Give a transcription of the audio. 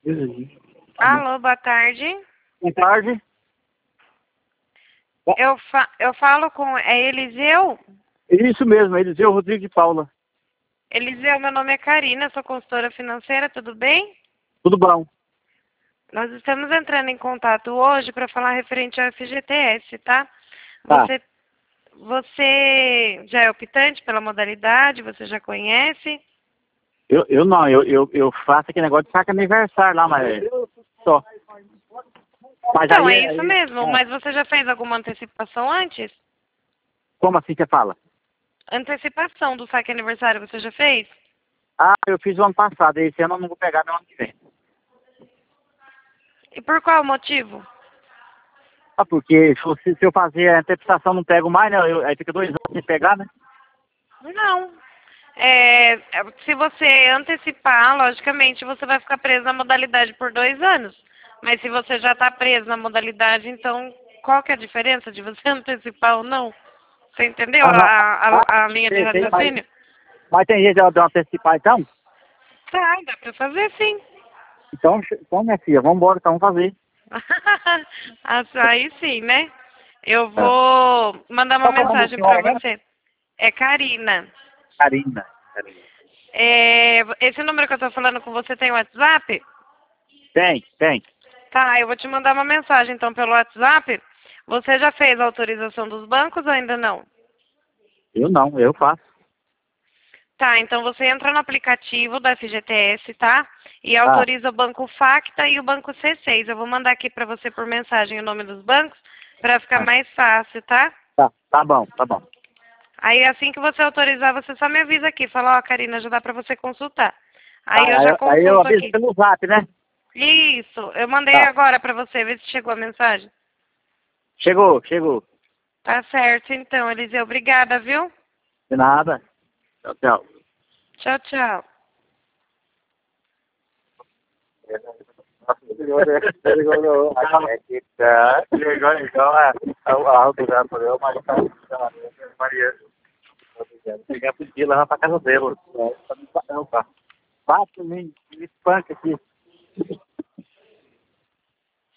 Alô, boa tarde. Boa tarde. Eu falo com... É Eliseu? Isso mesmo, Eliseu Rodrigues de Paula. Eliseu, meu nome é Karina, sou consultora financeira, tudo bem? Tudo bom? Nós estamos entrando em contato hoje para falar referente ao FGTS, tá? Tá. Você já é optante pela modalidade? Você já conhece? Eu não, eu faço aquele negócio de saca aniversário lá, mas só. Mas Então, aí, é isso mesmo. Mas você já fez alguma antecipação antes? como assim você fala? Antecipação do saque aniversário você já fez? Ah, eu fiz o ano passado, esse ano eu não vou pegar no ano que vem. E por qual motivo? Ah, porque se eu fazer a antecipação não pego mais, né? Aí fica 2 anos sem pegar, né? Não. Se você antecipar, logicamente você vai ficar preso na modalidade por 2 anos. Mas se você já está preso na modalidade, então qual que é a diferença de você antecipar ou não? Você entendeu a linha de Sei, raciocínio? mas tem jeito de eu antecipar então? Tá, dá pra fazer sim. Então, minha filha, vamos embora, então vamos fazer. Aí sim, né? Eu É. vou mandar uma Qual que é o nome da mensagem pra senhora, né? você. É Karina. Karina. Esse número que eu tô falando com você tem WhatsApp? Tem. Tá, eu vou te mandar uma mensagem então pelo WhatsApp. Você já fez a autorização dos bancos ou ainda não? Eu não, eu faço. Tá, então você entra no aplicativo da FGTS, tá? E Tá, autoriza o banco Facta e o banco C6. Eu vou mandar aqui pra você por mensagem o nome dos bancos pra ficar mais fácil, tá? tá bom. Aí assim que você autorizar, você só me avisa aqui. Fala, ó, Karina, já dá pra você consultar. Tá, Aí eu já aí eu consulto aviso aqui. pelo zap, né? Isso, eu mandei Tá. agora pra você, ver se chegou a mensagem. Chegou. Tá certo, então, Eliseu. Obrigada, viu? De nada. Tchau. Tchau, tchau. Maria. Pegar pro dia e levar pra casa dele. Bate, me espanca aqui.